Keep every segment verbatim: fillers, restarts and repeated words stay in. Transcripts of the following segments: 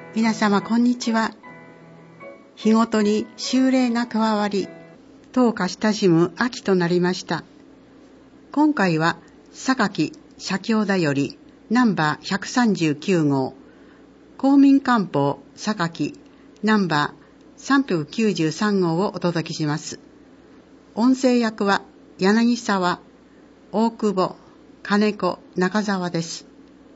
皆様こんにちは。日ごとに修例が加わり、当家親しむ秋となりました。今回は榊社協だよりナンバーひゃくさんじゅうきゅう号、公民官報榊ナンバーさんびゃくきゅうじゅうさん号をお届けします。音声役は柳沢、大久保、金子、中澤です。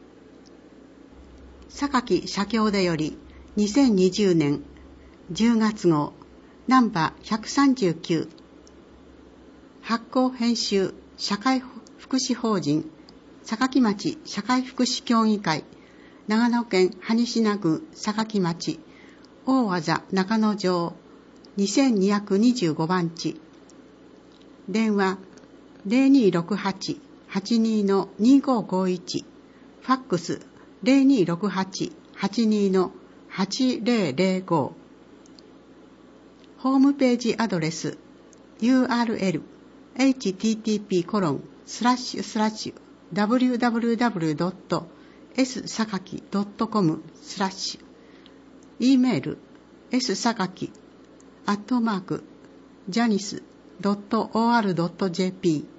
榊社協だよりにせんにじゅうねんじゅうがつ号ナンバーひゃくさんじゅうきゅう、発行編集社会福祉法人榊町社会福祉協議会、長野県羽科郡榊町大字中野城にせんにひゃくにじゅうごばんち、電話 ゼロにーろくはち はちにーのにーごーごーいち、ファックス ゼロにーろくはち はちにーのはちぜろぜろご、ホームページアドレス ユーアールエル エイチティーティーピーコロンスラッシュスラッシュダブリューダブリューダブリュードットエスさかきドットコムスラッシュ、 E メール s さかきアットマークジャニスドットオーアールドットジェーピー。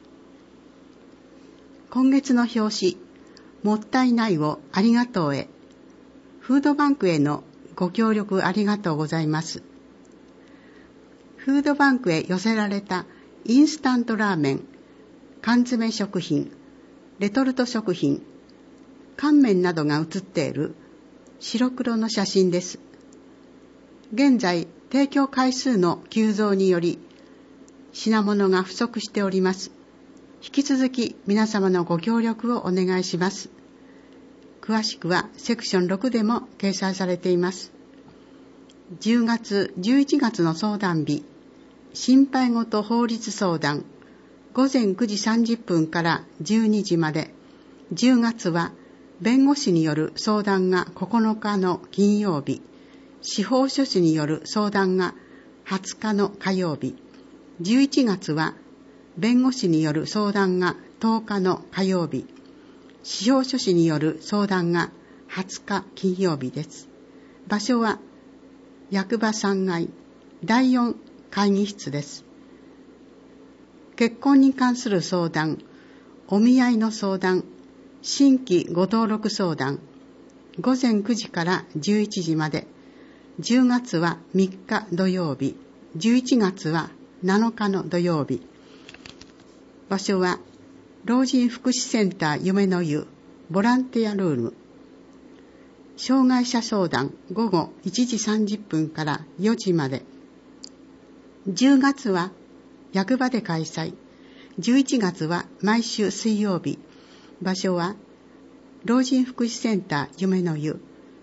今月の表紙、もったいないをありがとうへ、フードバンクへのご協力ありがとうございます。フードバンクへ寄せられたインスタントラーメン、缶詰食品、レトルト食品、乾麺などが写っている白黒の写真です。現在、提供回数の急増により、品物が不足しております。引き続き皆様のご協力をお願いします。詳しくはセクションろくでも掲載されています。じゅうがつ、じゅういちがつの相談日、心配事法律相談、ごぜんくじさんじゅっぷんからじゅうにじまで、じゅうがつは弁護士による相談がここのかの金曜日、司法書士による相談がはつかの火曜日、じゅういちがつは弁護士による相談がとおかの火曜日、司法書士による相談がはつか金曜日です。場所は役場さんがいだいよん会議室です。結婚に関する相談、お見合いの相談、新規ご登録相談、ごぜんくじからじゅういちじまで、じゅうがつはみっか土曜日、じゅういちがつはなのかの土曜日。場所は老人福祉センター夢の湯ボランティアルーム。障害者相談午後いちじさんじゅっぷんからよじまで。じゅうがつは役場で開催。じゅういちがつは毎週水曜日。場所は老人福祉センター夢の湯。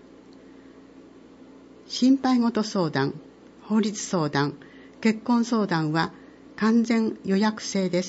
心配事相談、法律相談、結婚相談は完全予約制です。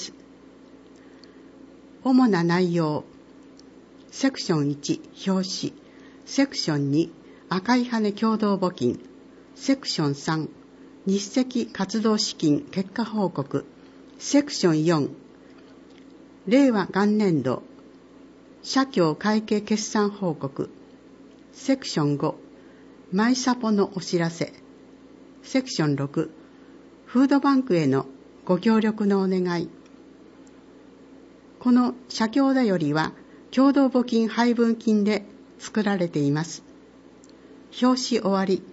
主な内容、セクションいち、表紙、セクションに、赤い羽共同募金、セクションさん、日赤活動資金結果報告、セクションよん、令和元年度、社協会計決算報告、セクションご、マイサポのお知らせ、セクションろく、フードバンクへのご協力のお願い。この社協だよりは共同募金配分金で作られています。表紙終わり。